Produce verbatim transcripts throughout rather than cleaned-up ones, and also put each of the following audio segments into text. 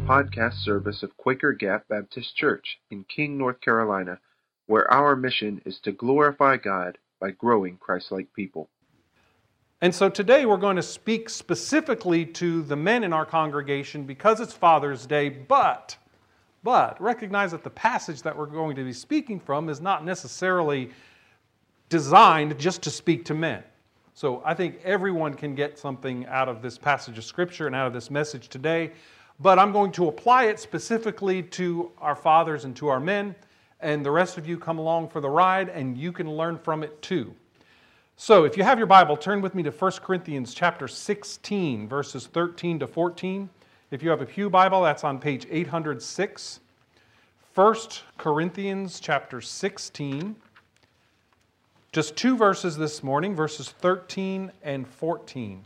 podcast service of Quaker Gap Baptist Church in King, North Carolina, where our mission is to glorify God by growing Christ-like people. And so today we're going to speak specifically to the men in our congregation because it's Father's Day, but, but recognize that the passage that we're going to be speaking from is not necessarily designed just to speak to men. So I think everyone can get something out of this passage of Scripture and out of this message today, but I'm going to apply it specifically to our fathers and to our men, and the rest of you come along for the ride and you can learn from it too. So if you have your Bible, turn with me to First Corinthians chapter sixteen, verses thirteen to fourteen. If you have a Pew Bible, that's on page eight hundred six. First Corinthians chapter sixteen. Just two verses this morning, verses thirteen and fourteen.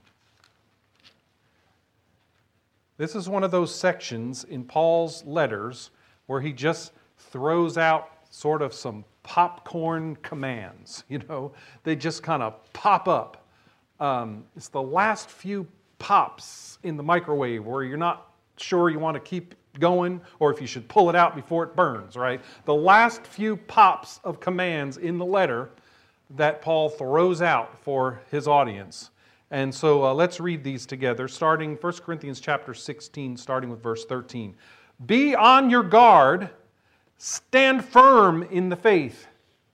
This is one of those sections in Paul's letters where he just throws out sort of some popcorn commands. You know, they just kind of pop up. Um, it's the last few pops in the microwave where you're not sure you want to keep going or if you should pull it out before it burns, right? The last few pops of commands in the letter that Paul throws out for his audience. And so uh, let's read these together, starting First Corinthians chapter sixteen, starting with verse thirteen. Be on your guard, stand firm in the faith.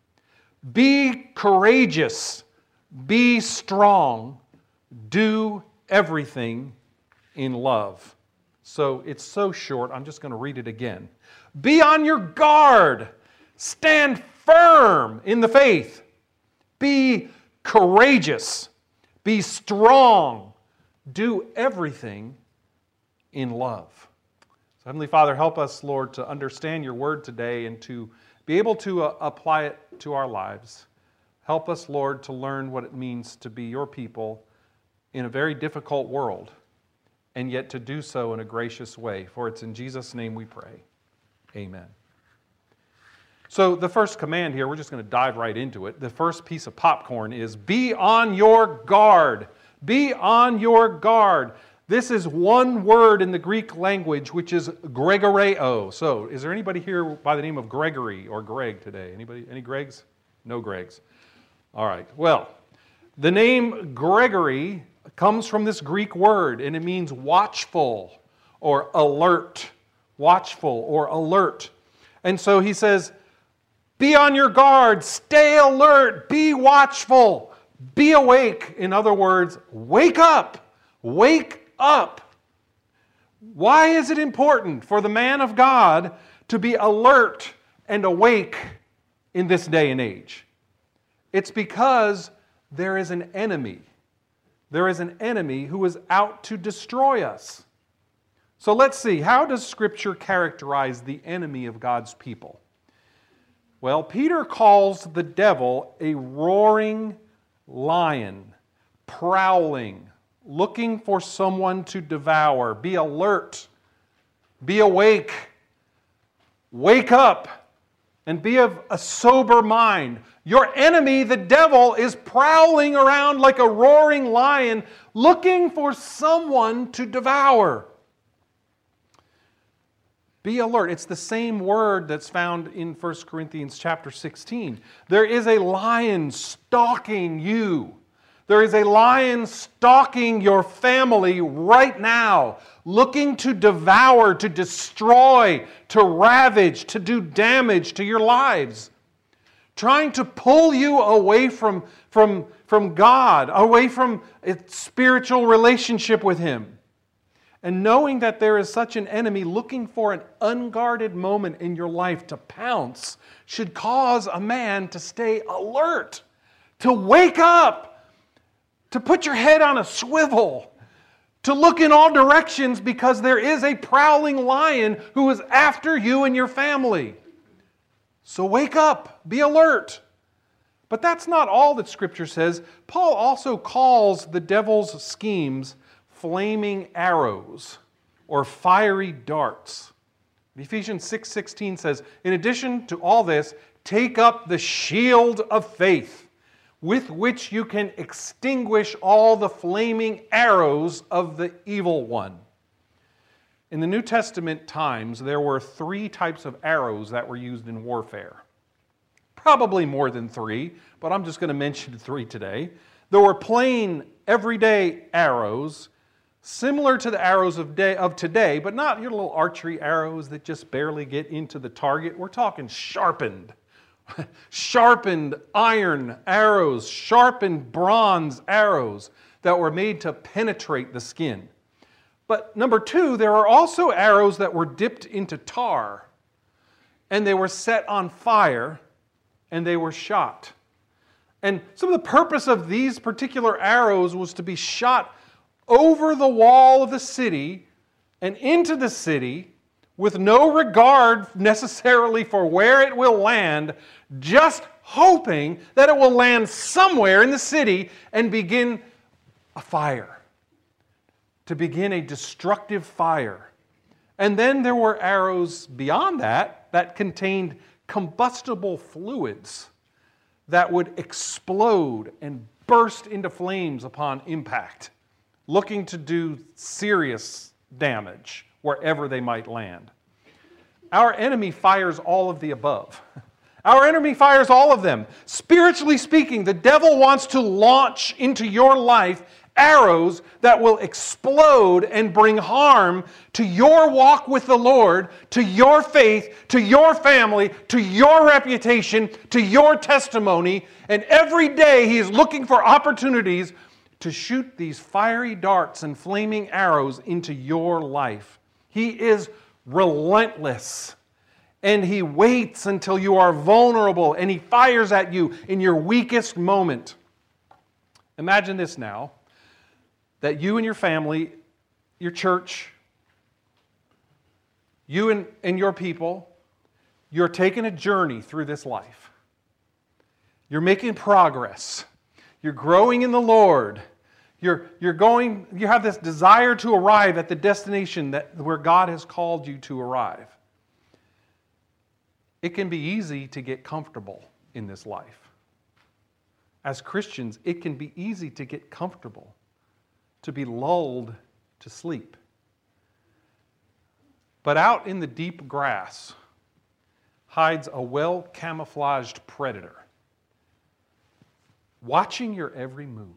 Be courageous, be strong, do everything in love. So it's so short, I'm just going to read it again. Be on your guard, stand firm in the faith. Be courageous. Be strong. Do everything in love. So Heavenly Father, help us, Lord, to understand your word today and to be able to uh, apply it to our lives. Help us, Lord, to learn what it means to be your people in a very difficult world, and yet to do so in a gracious way. For it's in Jesus' name we pray. Amen. So the first command here, we're just going to dive right into it. The first piece of popcorn is be on your guard. Be on your guard. This is one word in the Greek language, which is gregoreo. So is there anybody here by the name of Gregory or Greg today? Anybody? Any Gregs? No Gregs. All right. Well, the name Gregory comes from this Greek word, and it means watchful or alert. Watchful or alert. And so he says, be on your guard, stay alert, be watchful, be awake. In other words, wake up, wake up. Why is it important for the man of God to be alert and awake in this day and age? It's because there is an enemy. There is an enemy who is out to destroy us. So let's see, how does Scripture characterize the enemy of God's people? Well, Peter calls the devil a roaring lion, prowling, looking for someone to devour. Be alert, be awake, wake up, and be of a sober mind. Your enemy, the devil, is prowling around like a roaring lion, looking for someone to devour. Be alert. It's the same word that's found in First Corinthians chapter sixteen. There is a lion stalking you. There is a lion stalking your family right now, looking to devour, to destroy, to ravage, to do damage to your lives. Trying to pull you away from, from, from God, away from a spiritual relationship with Him. And knowing that there is such an enemy looking for an unguarded moment in your life to pounce should cause a man to stay alert, to wake up, to put your head on a swivel, to look in all directions because there is a prowling lion who is after you and your family. So wake up, be alert. But that's not all that Scripture says. Paul also calls the devil's schemes flaming arrows or fiery darts. Ephesians six sixteen says, in addition to all this, take up the shield of faith, with which you can extinguish all the flaming arrows of the evil one. In the New Testament times, there were three types of arrows that were used in warfare. Probably more than three, but I'm just going to mention three today. There were plain, everyday arrows, similar to the arrows of, day, of today, but not your little archery arrows that just barely get into the target. We're talking sharpened, sharpened iron arrows, sharpened bronze arrows that were made to penetrate the skin. But number two, there are also arrows that were dipped into tar, and they were set on fire, and they were shot. And some of the purpose of these particular arrows was to be shot over the wall of the city and into the city with no regard necessarily for where it will land, just hoping that it will land somewhere in the city and begin a fire, to begin a destructive fire. And then there were arrows beyond that that contained combustible fluids that would explode and burst into flames upon impact, looking to do serious damage wherever they might land. Our enemy fires all of the above. Our enemy fires all of them. Spiritually speaking, the devil wants to launch into your life arrows that will explode and bring harm to your walk with the Lord, to your faith, to your family, to your reputation, to your testimony. And every day he is looking for opportunities to shoot these fiery darts and flaming arrows into your life. He is relentless. And he waits until you are vulnerable, and he fires at you in your weakest moment. Imagine this now, that you and your family, your church, you and, and your people, you're taking a journey through this life. You're making progress. You're growing in the Lord. You're, you're going, you have this desire to arrive at the destination that, where God has called you to arrive. It can be easy to get comfortable in this life. As Christians, it can be easy to get comfortable, to be lulled to sleep. But out in the deep grass hides a well-camouflaged predator, watching your every move,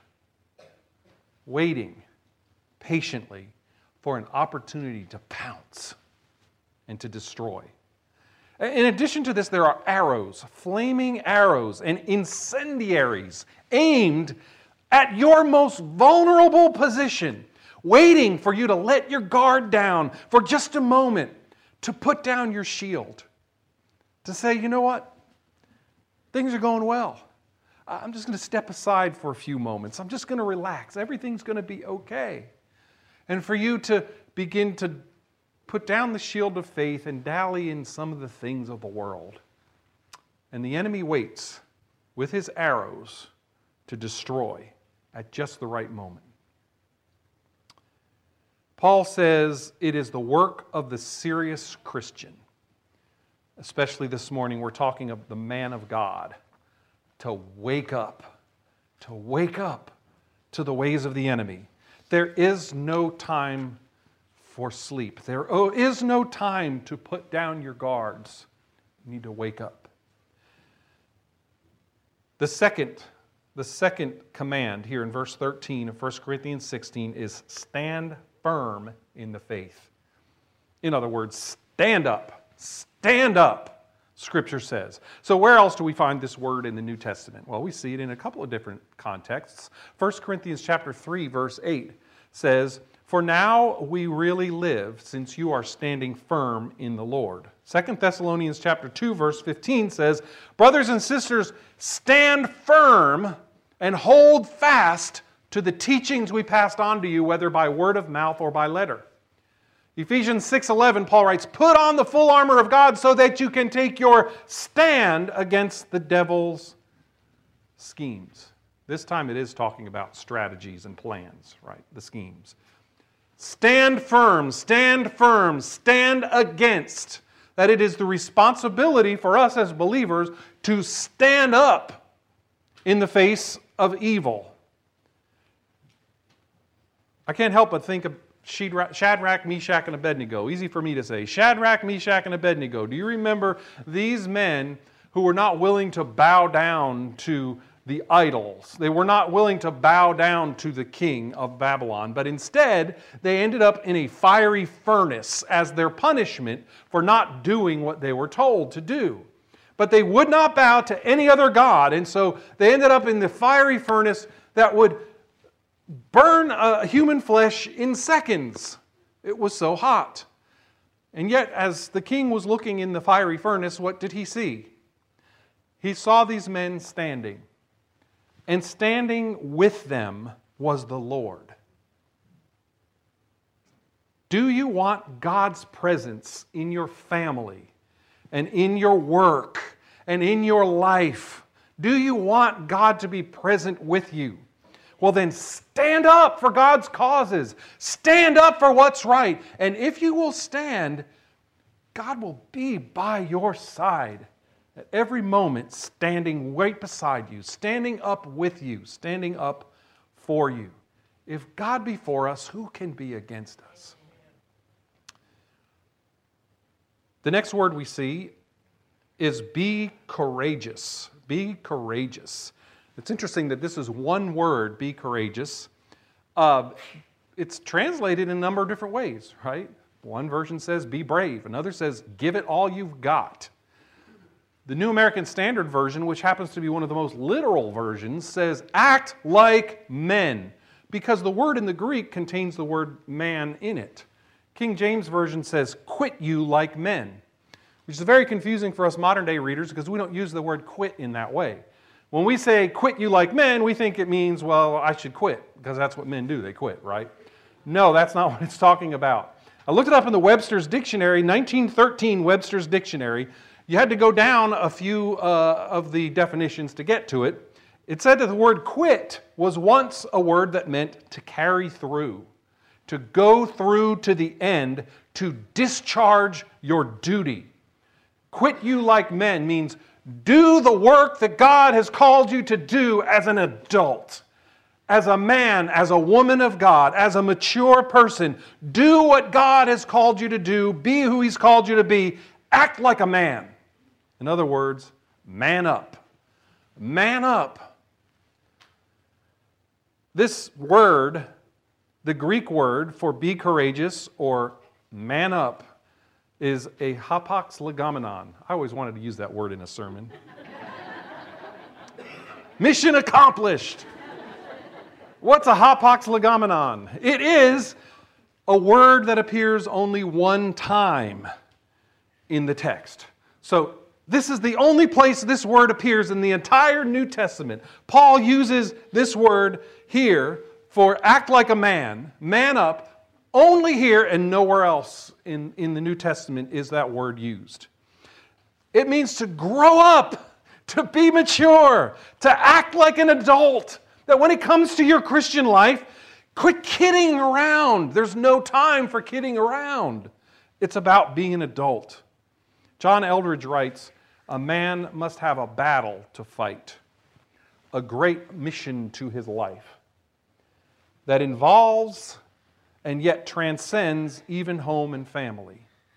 waiting patiently for an opportunity to pounce and to destroy. In addition to this, there are arrows, flaming arrows, and incendiaries aimed at your most vulnerable position, waiting for you to let your guard down for just a moment, to put down your shield, to say, you know what? Things are going well. I'm just going to step aside for a few moments. I'm just going to relax. Everything's going to be okay. And for you to begin to put down the shield of faith and dally in some of the things of the world. And the enemy waits with his arrows to destroy at just the right moment. Paul says it is the work of the serious Christian, especially this morning we're talking of the man of God, to wake up, to wake up to the ways of the enemy. There is no time for sleep. There is no time to put down your guards. You need to wake up. The second, the second command here in verse thirteen of First Corinthians sixteen is stand firm in the faith. In other words, stand up. Stand up, Scripture says. So where else do we find this word in the New Testament? Well, we see it in a couple of different contexts. First Corinthians chapter three, verse eight says, "For now we really live, since you are standing firm in the Lord." Second Thessalonians chapter two, verse fifteen says, "Brothers and sisters, stand firm and hold fast to the teachings we passed on to you, whether by word of mouth or by letter." Ephesians six eleven, Paul writes, "Put on the full armor of God so that you can take your stand against the devil's schemes." This time it is talking about strategies and plans, right? The schemes. Stand firm, stand firm, stand against. That it is the responsibility for us as believers to stand up in the face of evil. I can't help but think Shadrach, Meshach, and Abednego. Easy for me to say. Shadrach, Meshach, and Abednego. Do you remember these men who were not willing to bow down to the idols? They were not willing to bow down to the king of Babylon, but instead they ended up in a fiery furnace as their punishment for not doing what they were told to do. But they would not bow to any other god, and so they ended up in the fiery furnace that would burn uh, human flesh in seconds. It was so hot. And yet, as the king was looking in the fiery furnace, what did he see? He saw these men standing. And standing with them was the Lord. Do you want God's presence in your family and in your work and in your life? Do you want God to be present with you? Well, then stand up for God's causes. Stand up for what's right. And if you will stand, God will be by your side at every moment, standing right beside you, standing up with you, standing up for you. If God be for us, who can be against us? The next word we see is be courageous. Be courageous. It's interesting that this is one word, be courageous. Uh, it's translated in a number of different ways, right? One version says be brave. Another says give it all you've got. The New American Standard Version, which happens to be one of the most literal versions, says act like men, because the word in the Greek contains the word man in it. King James Version says quit you like men, which is very confusing for us modern day readers because we don't use the word quit in that way. When we say quit you like men, we think it means, well, I should quit, because that's what men do, they quit, right? No, that's not what it's talking about. I looked it up in the Webster's Dictionary, nineteen thirteen Webster's Dictionary. You had to go down a few uh, of the definitions to get to it. It said that the word quit was once a word that meant to carry through, to go through to the end, to discharge your duty. Quit you like men means do the work that God has called you to do as an adult, as a man, as a woman of God, as a mature person. Do what God has called you to do. Be who He's called you to be. Act like a man. In other words, man up. Man up. This word, the Greek word for be courageous or man up, is a hapax legomenon. I always wanted to use that word in a sermon. Mission accomplished. What's a hapax legomenon? It is a word that appears only one time in the text. So this is the only place this word appears in the entire New Testament. Paul uses this word here for act like a man, man up. Only here and nowhere else in, in the New Testament is that word used. It means to grow up, to be mature, to act like an adult. That when it comes to your Christian life, quit kidding around. There's no time for kidding around. It's about being an adult. John Eldredge writes, a man must have a battle to fight, a great mission to his life that involves and yet transcends even home and family.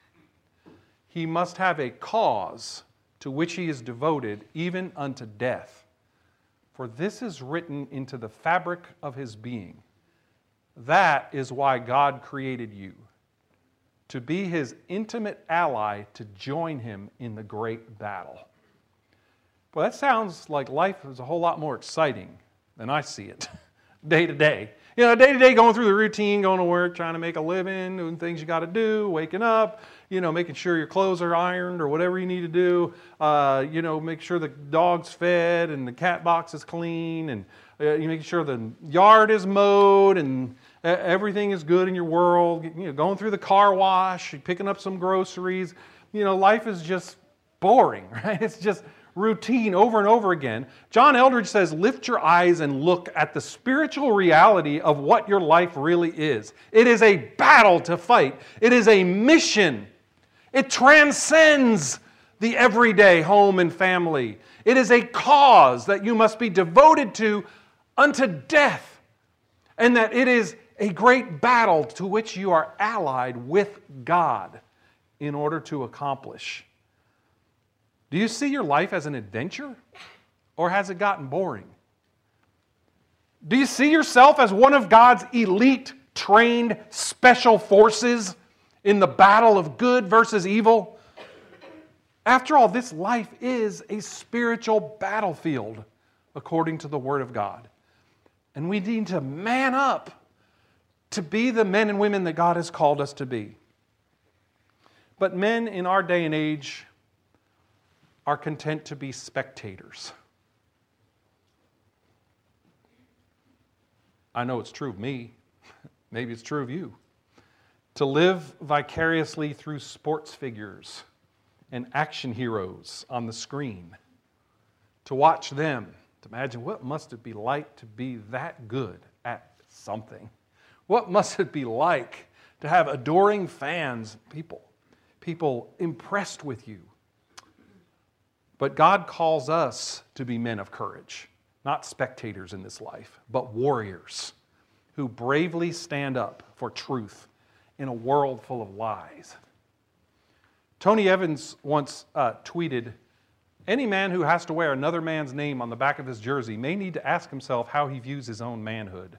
He must have a cause to which he is devoted even unto death. For this is written into the fabric of his being. That is why God created you, to be His intimate ally, to join Him in the great battle. Well, that sounds like life is a whole lot more exciting than I see it, day to day. You know, day to day, going through the routine, going to work, trying to make a living, doing things you got to do, waking up, you know, making sure your clothes are ironed or whatever you need to do. Uh, you know, make sure the dog's fed and the cat box is clean, and uh, you make sure the yard is mowed and uh, everything is good in your world. You know, going through the car wash, picking up some groceries. You know, life is just boring, right? It's just routine over and over again. John Eldredge says, lift your eyes and look at the spiritual reality of what your life really is. It is a battle to fight. It is a mission. It transcends the everyday home and family. It is a cause that you must be devoted to unto death, and that it is a great battle to which you are allied with God in order to accomplish. Do you see your life as an adventure, or has it gotten boring? Do you see yourself as one of God's elite, trained special forces in the battle of good versus evil? After all, this life is a spiritual battlefield, according to the Word of God. And we need to man up to be the men and women that God has called us to be. But men in our day and age are content to be spectators. I know it's true of me. Maybe it's true of you. To live vicariously through sports figures and action heroes on the screen. To watch them. To imagine what must it be like to be that good at something. What must it be like to have adoring fans, people, people impressed with you. But God calls us to be men of courage, not spectators in this life, but warriors who bravely stand up for truth in a world full of lies. Tony Evans once uh, tweeted, "Any man who has to wear another man's name on the back of his jersey may need to ask himself how he views his own manhood."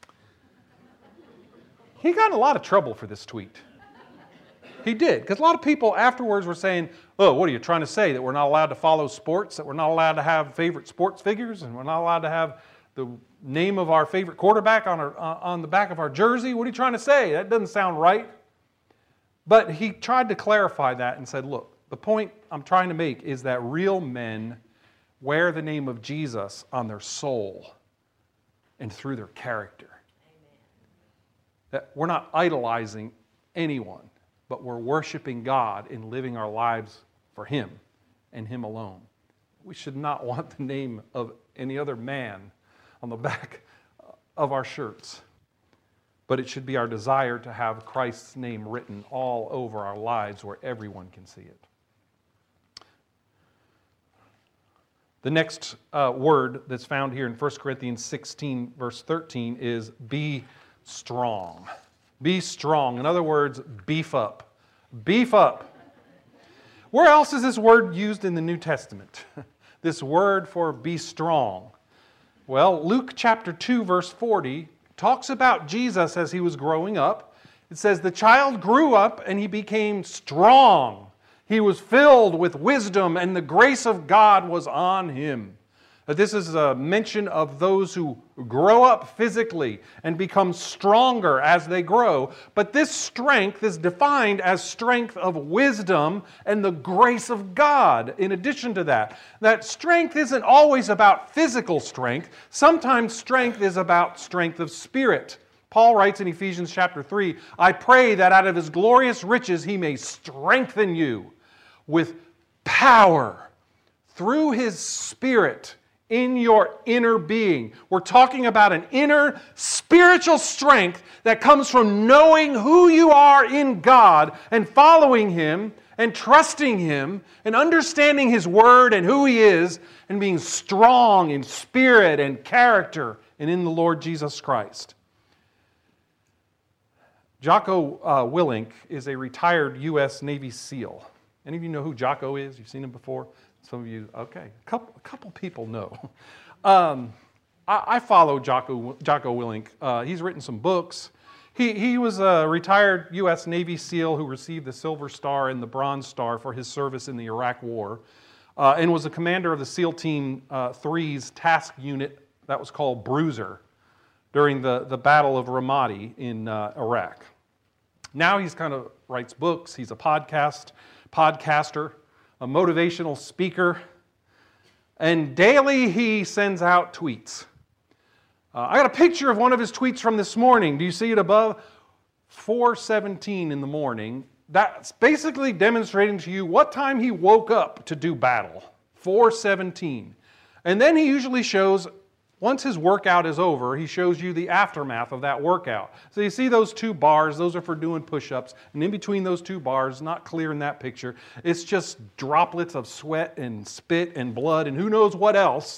He got in a lot of trouble for this tweet. He did, because a lot of people afterwards were saying, "Oh, what are you trying to say, that we're not allowed to follow sports, that we're not allowed to have favorite sports figures, and we're not allowed to have the name of our favorite quarterback on, our, uh, on the back of our jersey? What are you trying to say? That doesn't sound right." But he tried to clarify that and said, look, the point I'm trying to make is that real men wear the name of Jesus on their soul and through their character. Amen. That we're not idolizing anyone, but we're worshiping God in living our lives for Him and Him alone. We should not want the name of any other man on the back of our shirts, but it should be our desire to have Christ's name written all over our lives where everyone can see it. The next uh, word that's found here in First Corinthians sixteen, verse thirteen, is be strong. Be strong. In other words, beef up. Beef up. Where else is this word used in the New Testament? This word for be strong. Well, Luke chapter two, verse forty, talks about Jesus as He was growing up. It says, "The child grew up and he became strong. He was filled with wisdom and the grace of God was on him." This is a mention of those who grow up physically and become stronger as they grow. But this strength is defined as strength of wisdom and the grace of God. In addition to that, that strength isn't always about physical strength. Sometimes strength is about strength of spirit. Paul writes in Ephesians chapter three, "I pray that out of His glorious riches He may strengthen you with power through His Spirit in your inner being." We're talking about an inner spiritual strength that comes from knowing who you are in God and following Him and trusting Him and understanding His Word and who He is and being strong in spirit and character and in the Lord Jesus Christ. Jocko uh, Willink is a retired U S Navy SEAL. Any of you know who Jocko is? You've seen him before? Some of you, okay. A couple, a couple people know. Um, I, I follow Jocko, Jocko Willink. Uh, he's written some books. He, he was a retired U S Navy SEAL who received the Silver Star and the Bronze Star for his service in the Iraq War, uh, and was a commander of the SEAL Team uh, three's task unit that was called Bruiser during the, the Battle of Ramadi in uh, Iraq. Now he's kind of writes books. He's a podcast podcaster, a motivational speaker, and daily he sends out tweets. Uh, I got a picture of one of his tweets from this morning. Do you see it above? four seventeen in the morning. That's basically demonstrating to you what time he woke up to do battle. four seventeen. And then he usually shows, once his workout is over, he shows you the aftermath of that workout. So you see those two bars, those are for doing push-ups, and in between those two bars, not clear in that picture, it's just droplets of sweat and spit and blood and who knows what else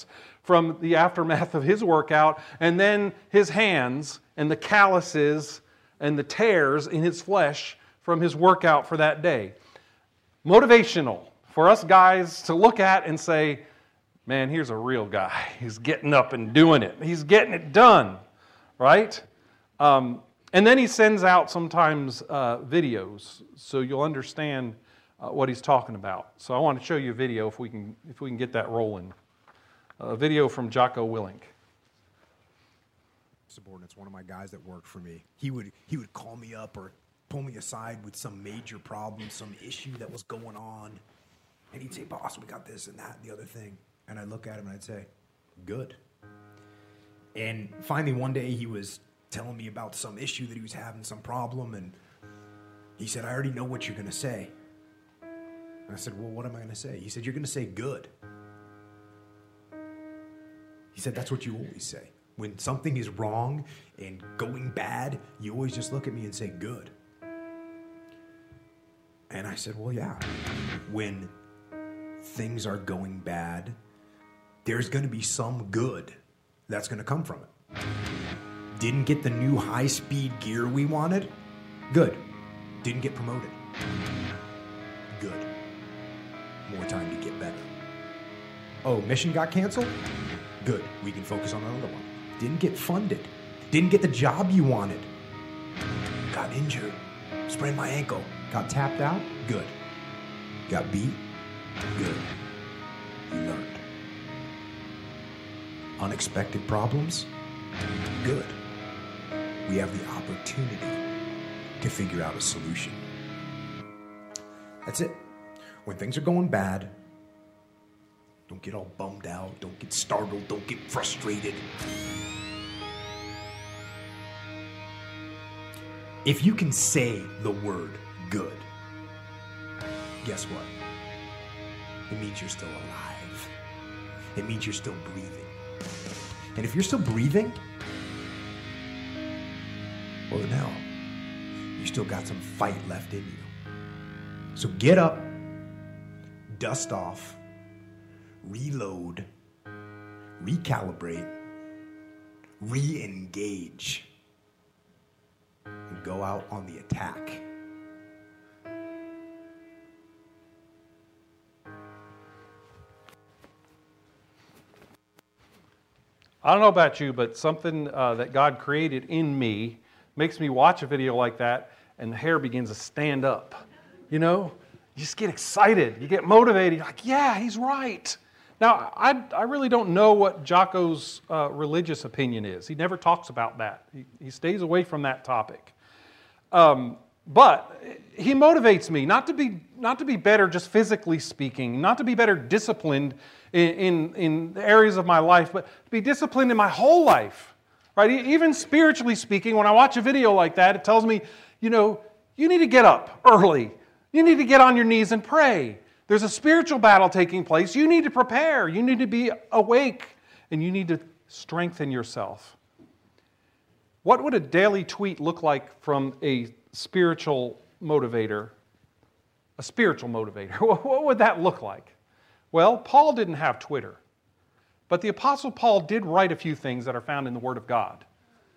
from the aftermath of his workout, and then his hands and the calluses and the tears in his flesh from his workout for that day. Motivational for us guys to look at and say, man, here's a real guy. He's getting up and doing it. He's getting it done, right? Um, and then he sends out sometimes uh, videos so you'll understand uh, what he's talking about. So I want to show you a video if we can, if we can get that rolling. A video from Jocko Willink. Subordinate's one of my guys that worked for me. He would he would call me up or pull me aside with some major problem, some issue that was going on, and he'd say, "Boss, we got this and that and the other thing." And I'd look at him and I'd say, "Good." And finally one day he was telling me about some issue that he was having, some problem, and he said, "I already know what you're going to say." And I said, "Well, what am I going to say?" He said, "You're going to say good." He said, "That's what you always say. When something is wrong and going bad, you always just look at me and say good." And I said, "Well, yeah. When things are going bad, there's going to be some good that's going to come from it. Didn't get the new high-speed gear we wanted? Good. Didn't get promoted? Good. More time to get better. Oh, mission got canceled? Good. We can focus on another one. Didn't get funded. Didn't get the job you wanted. Got injured. Sprained my ankle. Got tapped out? Good. Got beat? Good. You learned. Unexpected problems? Good. We have the opportunity to figure out a solution. That's it. When things are going bad, don't get all bummed out. Don't get startled. Don't get frustrated. If you can say the word good, guess what? It means you're still alive. It means you're still breathing. And if you're still breathing, well, then hell, you still got some fight left in you. So get up, dust off, reload, recalibrate, re-engage, and go out on the attack. I don't know about you, but something uh, that God created in me makes me watch a video like that and the hair begins to stand up. You know, you just get excited. You get motivated. You're like, yeah, he's right. Now, I, I really don't know what Jocko's uh, religious opinion is. He never talks about that. He, he stays away from that topic. Um, but he motivates me not to be not to be better just physically speaking, not to be better disciplined in, in, in the areas of my life, but to be disciplined in my whole life. Right? Even spiritually speaking, when I watch a video like that, it tells me, you know, you need to get up early. You need to get on your knees and pray. There's a spiritual battle taking place. You need to prepare. You need to be awake. And you need to strengthen yourself. What would a daily tweet look like from a spiritual motivator? A spiritual motivator. What would that look like? Well, Paul didn't have Twitter. But the Apostle Paul did write a few things that are found in the Word of God.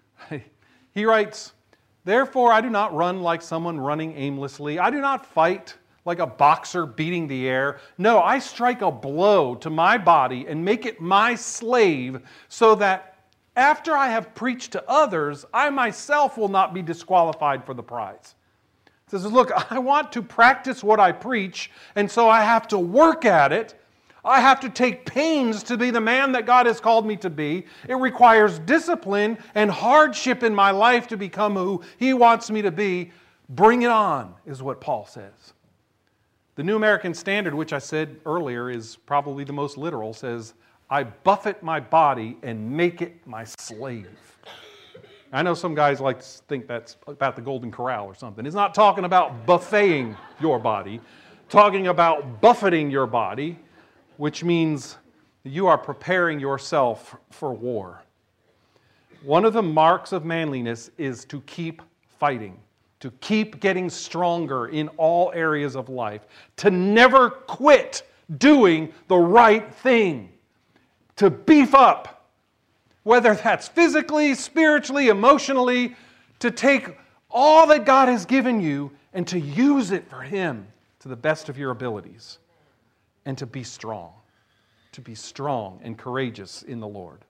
He writes, "Therefore I do not run like someone running aimlessly. I do not fight like a boxer beating the air. No, I strike a blow to my body and make it my slave so that after I have preached to others, I myself will not be disqualified for the prize." He says, look, I want to practice what I preach, and so I have to work at it. I have to take pains to be the man that God has called me to be. It requires discipline and hardship in my life to become who He wants me to be. Bring it on, is what Paul says. The New American Standard, which I said earlier is probably the most literal, says, I buffet my body and make it my slave. I know some guys like to think that's about the Golden Corral or something. It's not talking about buffeting your body, talking about buffeting your body, which means you are preparing yourself for war. One of the marks of manliness is to keep fighting, to keep getting stronger in all areas of life, to never quit doing the right thing. to beef up, whether that's physically, spiritually, emotionally, to take all that God has given you and to use it for Him to the best of your abilities, and to be strong, to be strong and courageous in the Lord.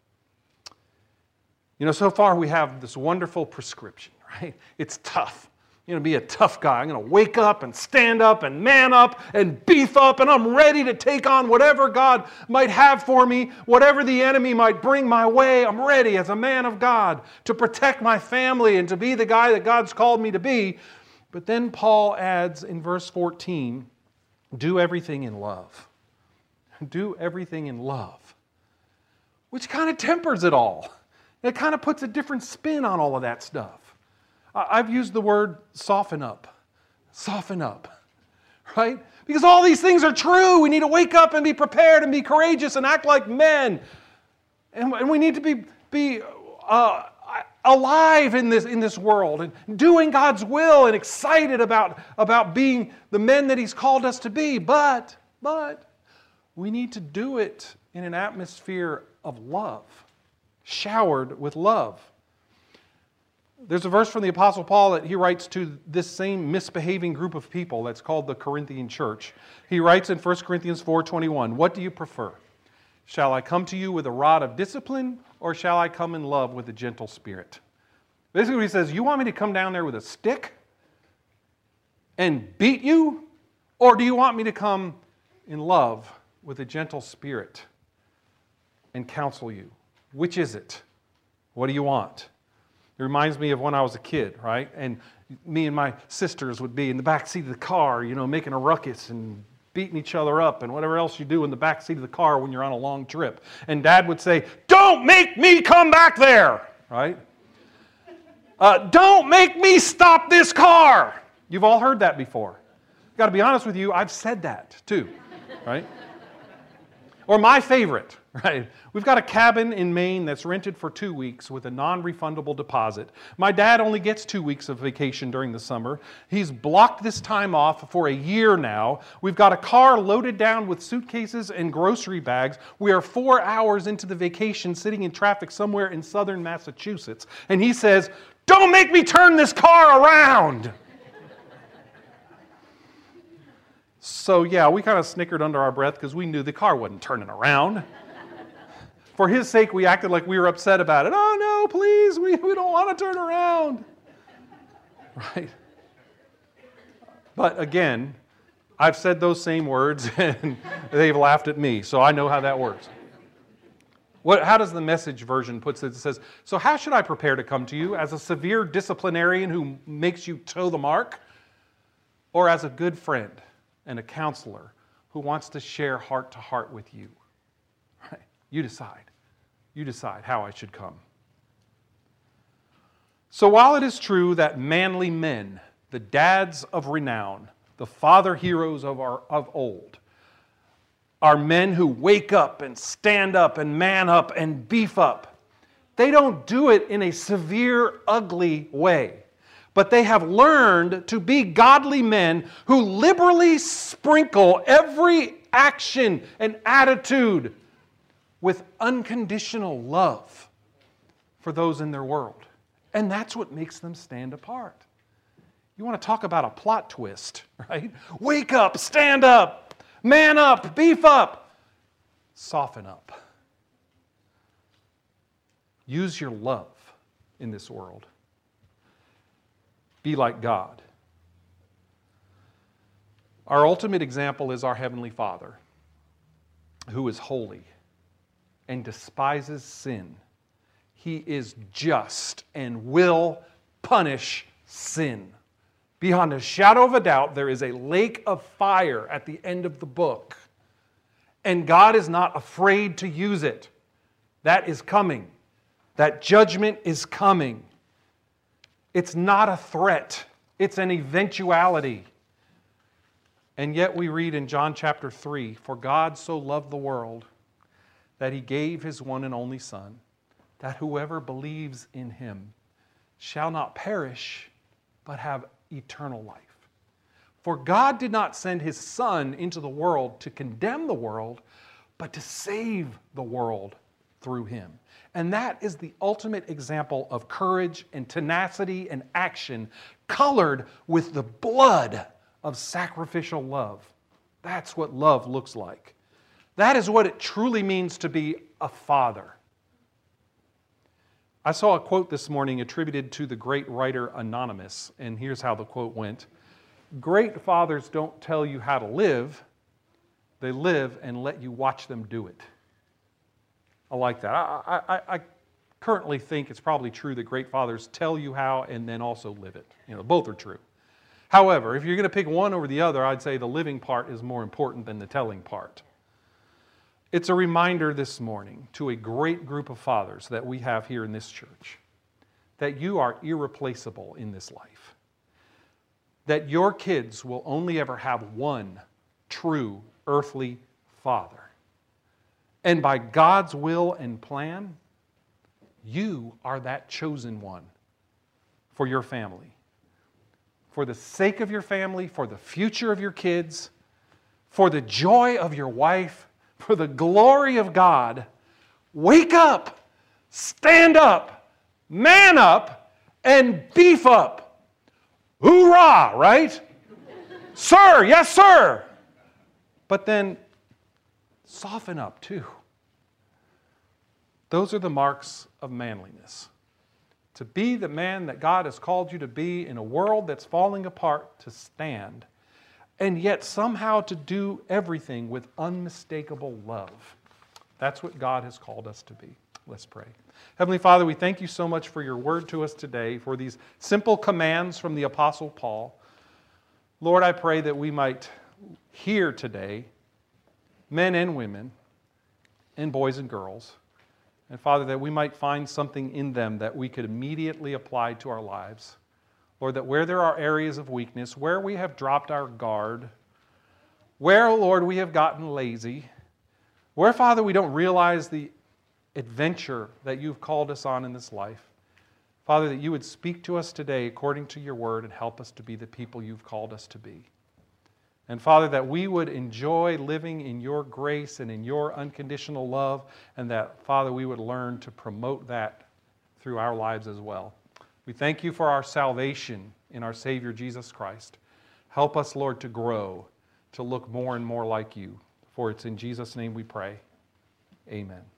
You know, so far we have this wonderful prescription, right? It's tough. I'm going to be a tough guy. I'm going to wake up and stand up and man up and beef up, and I'm ready to take on whatever God might have for me, whatever the enemy might bring my way. I'm ready as a man of God to protect my family and to be the guy that God's called me to be. But then Paul adds in verse fourteen, do everything in love. Do everything in love, which kind of tempers it all. It kind of puts a different spin on all of that stuff. I've used the word soften up. Soften up. Right? Because all these things are true. We need to wake up and be prepared and be courageous and act like men. And we need to be, be uh, alive in this, in this world and doing God's will and excited about, about being the men that He's called us to be. But, but, we need to do it in an atmosphere of love, showered with love. There's a verse from the Apostle Paul that he writes to this same misbehaving group of people that's called the Corinthian church. He writes in First Corinthians four twenty-one, what do you prefer? Shall I come to you with a rod of discipline, or shall I come in love with a gentle spirit? Basically he says, you want me to come down there with a stick and beat you? Or do you want me to come in love with a gentle spirit and counsel you? Which is it? What do you want? It reminds me of when I was a kid, right? And me and my sisters would be in the back seat of the car, you know, making a ruckus and beating each other up and whatever else you do in the back seat of the car when you're on a long trip. And Dad would say, don't make me come back there, right? Uh, don't make me stop this car. You've all heard that before. Got to be honest with you, I've said that too, right? Or my favorite, right? We've got a cabin in Maine that's rented for two weeks with a non-refundable deposit. My dad only gets two weeks of vacation during the summer. He's blocked this time off for a year now. We've got a car loaded down with suitcases and grocery bags. We are four hours into the vacation sitting in traffic somewhere in southern Massachusetts. And he says, don't make me turn this car around. So yeah, we kind of snickered under our breath because we knew the car wasn't turning around. For his sake, we acted like we were upset about it. Oh no, please, we, we don't want to turn around. Right? But again, I've said those same words and they've laughed at me, so I know how that works. What, how does the Message version puts it? It says, so how should I prepare to come to you? As a severe disciplinarian who makes you toe the mark? Or as a good friend and a counselor who wants to share heart to heart with you? Right? You decide. You decide how I should come. So while it is true that manly men, the dads of renown, the father heroes of, our, of old, are men who wake up and stand up and man up and beef up, they don't do it in a severe, ugly way. But they have learned to be godly men who liberally sprinkle every action and attitude with unconditional love for those in their world. And that's what makes them stand apart. You want to talk about a plot twist, right? Wake up, stand up, man up, beef up, soften up. Use your love in this world. Be like God. Our ultimate example is our Heavenly Father, who is holy and despises sin. He is just and will punish sin. Beyond a shadow of a doubt, there is a lake of fire at the end of the book. And God is not afraid to use it. That is coming. That judgment is coming. It's not a threat. It's an eventuality. And yet we read in John chapter three, for God so loved the world that He gave His one and only Son, that whoever believes in Him shall not perish, but have eternal life. For God did not send His Son into the world to condemn the world, but to save the world through him. And that is the ultimate example of courage and tenacity and action colored with the blood of sacrificial love. That's what love looks like. That is what it truly means to be a father. I saw a quote this morning attributed to the great writer Anonymous, and here's how the quote went. Great fathers don't tell you how to live, they live and let you watch them do it. I like that. I, I, I currently think it's probably true that great fathers tell you how and then also live it. You know, both are true. However, if you're going to pick one over the other, I'd say the living part is more important than the telling part. It's a reminder this morning to a great group of fathers that we have here in this church that you are irreplaceable in this life. That your kids will only ever have one true earthly father. And by God's will and plan, you are that chosen one for your family. For the sake of your family, for the future of your kids, for the joy of your wife, for the glory of God, wake up, stand up, man up, and beef up. Hoorah, right? Sir, yes, sir. But then soften up too. Those are the marks of manliness. To be the man that God has called you to be in a world that's falling apart, to stand, and yet somehow to do everything with unmistakable love. That's what God has called us to be. Let's pray. Heavenly Father, we thank you so much for your word to us today, for these simple commands from the Apostle Paul. Lord, I pray that we might hear today, men and women, and boys and girls, and Father, that we might find something in them that we could immediately apply to our lives. Lord, that where there are areas of weakness, where we have dropped our guard, where, Lord, we have gotten lazy, where, Father, we don't realize the adventure that you've called us on in this life, Father, that you would speak to us today according to your word and help us to be the people you've called us to be. And Father, that we would enjoy living in your grace and in your unconditional love, and that, Father, we would learn to promote that through our lives as well. We thank you for our salvation in our Savior Jesus Christ. Help us, Lord, to grow, to look more and more like you. For it's in Jesus' name we pray. Amen.